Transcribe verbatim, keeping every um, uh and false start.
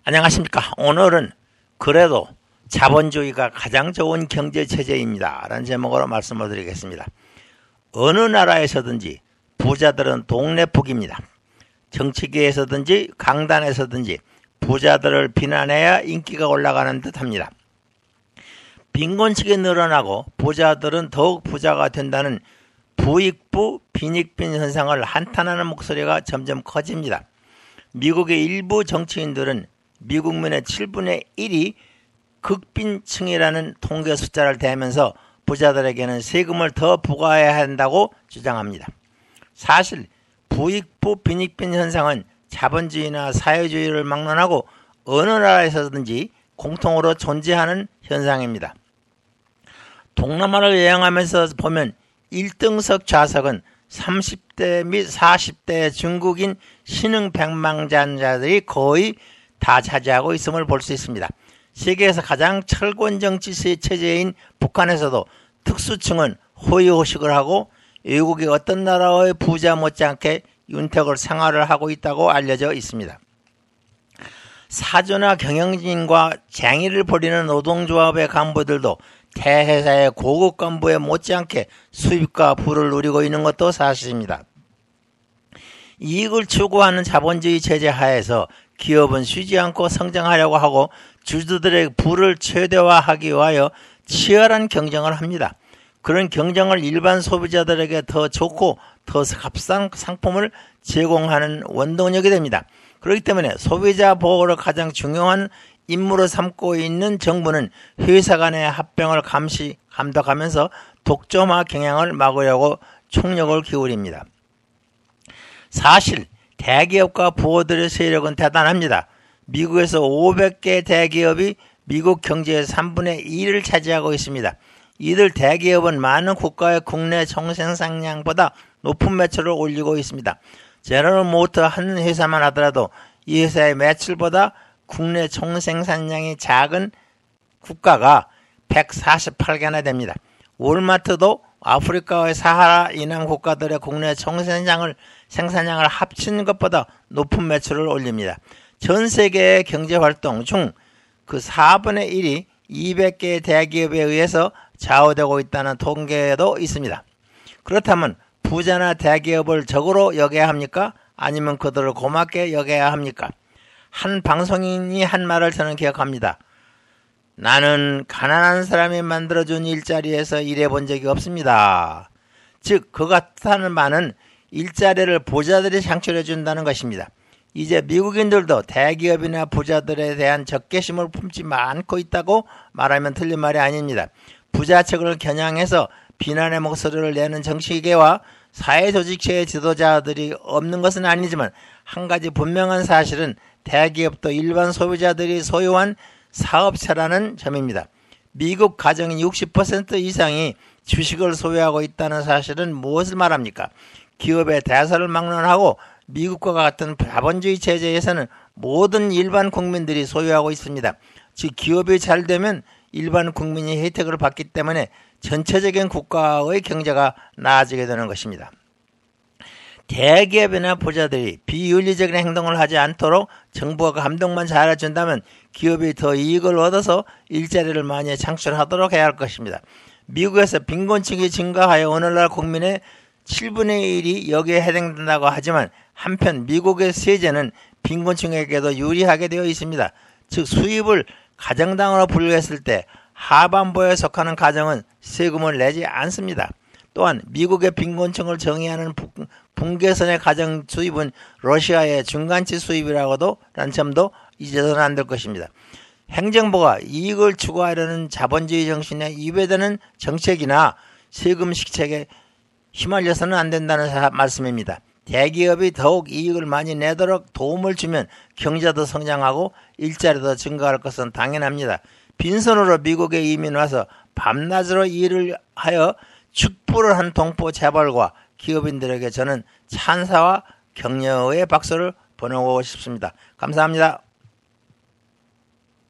안녕하십니까. 오늘은 그래도 자본주의가 가장 좋은 경제체제입니다 라는 제목으로 말씀을 드리겠습니다. 어느 나라에서든지 부자들은 동네북입니다. 정치계에서든지 강단에서든지 부자들을 비난해야 인기가 올라가는 듯합니다. 빈곤층이 늘어나고 부자들은 더욱 부자가 된다는 부익부 빈익빈 현상을 한탄하는 목소리가 점점 커집니다. 미국의 일부 정치인들은 미국민의 칠분의 일이 극빈층이라는 통계 숫자를 대면서 부자들에게는 세금을 더 부과해야 한다고 주장합니다. 사실 부익부 빈익빈 현상은 자본주의나 사회주의를 막론하고 어느 나라에서든지 공통으로 존재하는 현상입니다. 동남아를 여행하면서 보면 일등석 좌석은 삼십 대 및 사십 대 중국인 신흥백만장자들이 거의 다 차지하고 있음을 볼 수 있습니다. 세계에서 가장 철권 정치 체제인 북한에서도 특수층은 호의호식을 하고 외국의 어떤 나라의 부자 못지않게 윤택을 생활을 하고 있다고 알려져 있습니다. 사주나 경영진과 쟁의를 벌이는 노동조합의 간부들도 대회사의 고급 간부에 못지않게 수입과 부를 누리고 있는 것도 사실입니다. 이익을 추구하는 자본주의 체제 하에서 기업은 쉬지 않고 성장하려고 하고 주주들의 부를 최대화하기 위하여 치열한 경쟁을 합니다. 그런 경쟁을 일반 소비자들에게 더 좋고 더 값싼 상품을 제공하는 원동력이 됩니다. 그렇기 때문에 소비자 보호를 가장 중요한 임무로 삼고 있는 정부는 회사 간의 합병을 감시, 감독하면서 독점화 경향을 막으려고 총력을 기울입니다. 사실 대기업과 부호들의 세력은 대단합니다. 미국에서 오백 개 대기업이 미국 경제의 삼분의 일을 차지하고 있습니다. 이들 대기업은 많은 국가의 국내 총생산량보다 높은 매출을 올리고 있습니다. 제너럴 모터 한 회사만 하더라도 이 회사의 매출보다 국내 총생산량이 작은 국가가 백사십팔 개나 됩니다. 월마트도 아프리카의 사하라 이남 국가들의 국내 총생산량을 생산량을 합친 것보다 높은 매출을 올립니다. 전 세계의 경제활동 중 그 사분의 일이 이백 개의 대기업에 의해서 좌우되고 있다는 통계도 있습니다. 그렇다면 부자나 대기업을 적으로 여겨야 합니까? 아니면 그들을 고맙게 여겨야 합니까? 한 방송인이 한 말을 저는 기억합니다. 나는 가난한 사람이 만들어준 일자리에서 일해본 적이 없습니다. 즉, 그 같다는 말은 일자리를 부자들이 창출해준다는 것입니다. 이제 미국인들도 대기업이나 부자들에 대한 적개심을 품지 않고 있다고 말하면 틀린 말이 아닙니다. 부자 측을 겨냥해서 비난의 목소리를 내는 정치계와 사회조직체의 지도자들이 없는 것은 아니지만 한 가지 분명한 사실은 대기업도 일반 소비자들이 소유한 사업체라는 점입니다. 미국 가정의 육십 퍼센트 이상이 주식을 소유하고 있다는 사실은 무엇을 말합니까? 기업의 대사를 막론하고 미국과 같은 자본주의 체제에서는 모든 일반 국민들이 소유하고 있습니다. 즉 기업이 잘 되면 일반 국민이 혜택을 받기 때문에 전체적인 국가의 경제가 나아지게 되는 것입니다. 대기업이나 부자들이 비윤리적인 행동을 하지 않도록 정부가 감독만 잘해준다면 기업이 더 이익을 얻어서 일자리를 많이 창출하도록 해야 할 것입니다. 미국에서 빈곤층이 증가하여 오늘날 국민의 칠분의 일이 여기에 해당된다고 하지만 한편 미국의 세제는 빈곤층에게도 유리하게 되어 있습니다. 즉 수입을 가정당으로 분류했을 때 하반부에 속하는 가정은 세금을 내지 않습니다. 또한 미국의 빈곤층을 정의하는 분계선의 가정 수입은 러시아의 중간치 수입이라고도 라는 점도 잊어서는 안 될 것입니다. 행정부가 이익을 추구하려는 자본주의 정신에 위배되는 정책이나 세금 식책에 휘말려서는 안 된다는 말씀입니다. 대기업이 더욱 이익을 많이 내도록 도움을 주면 경제도 성장하고 일자리도 증가할 것은 당연합니다. 빈손으로 미국에 이민 와서 밤낮으로 일을 하여 축부를 한 동포 재벌과 기업인들에게 저는 찬사와 격려의 박수를 보내고 싶습니다. 감사합니다.